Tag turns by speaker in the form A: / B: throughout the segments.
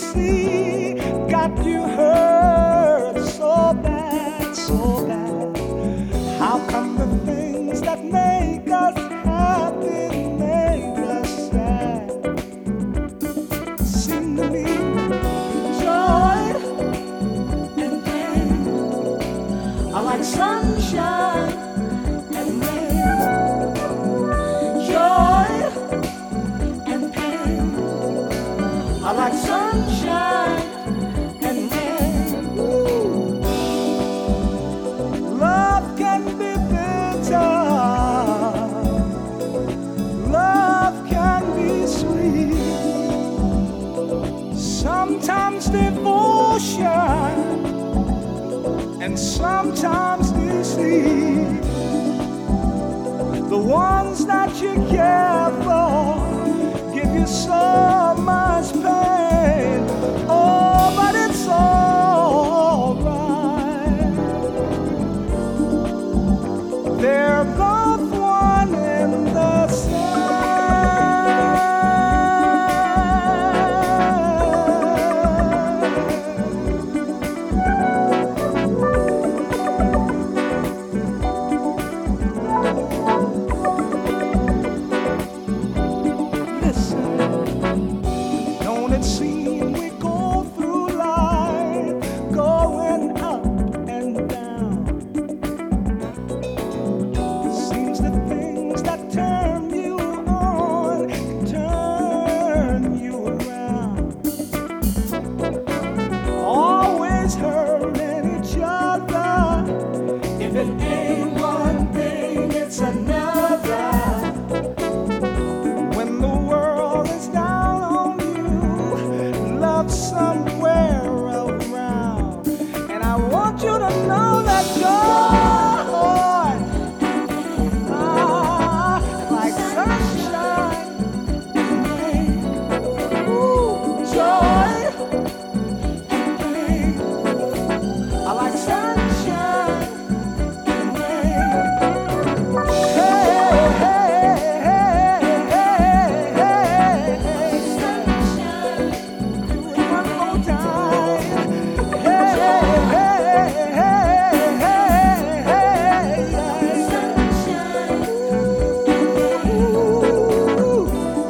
A: see got you hurt so bad, so bad. How come the things that make us happy make us sad? Seem to me joy and pain are like sunshine and rain. Joy and pain are like sunshine and rain. Ooh. Love can be bitter, love can be sweet, sometimes devotion and sometimes deceit. The ones that you care for give you so much pain. Oh, but it's all right. They're both one and the same. Don't it seem we go through life going up and down? Seems the things that turn you on turn you around. Always hurting each other. If it ain't one thing, it's another. When the world is down on you, love somewhere around. And I want you to know that joy, like sunshine and rain. Ooh, joy and pain are like sunshine and rain. Hey, hey, hey, hey, hey, sunshine. Do it one more time. Hey, hey, hey, hey, hey, sunshine. Ooh,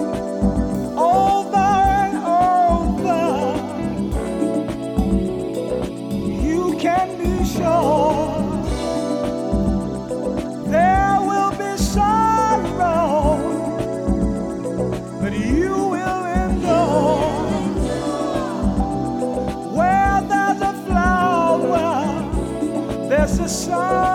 A: over and over, you can be sure there will be sorrow, but you will endure. Where there's a flower, there's a sun.